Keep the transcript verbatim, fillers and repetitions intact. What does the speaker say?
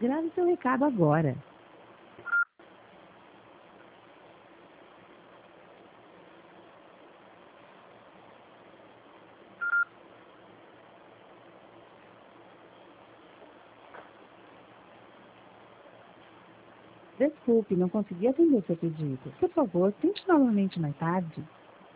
retirar o seu recado agora. Desculpe, não consegui atender seu pedido. Por favor, tente novamente mais tarde.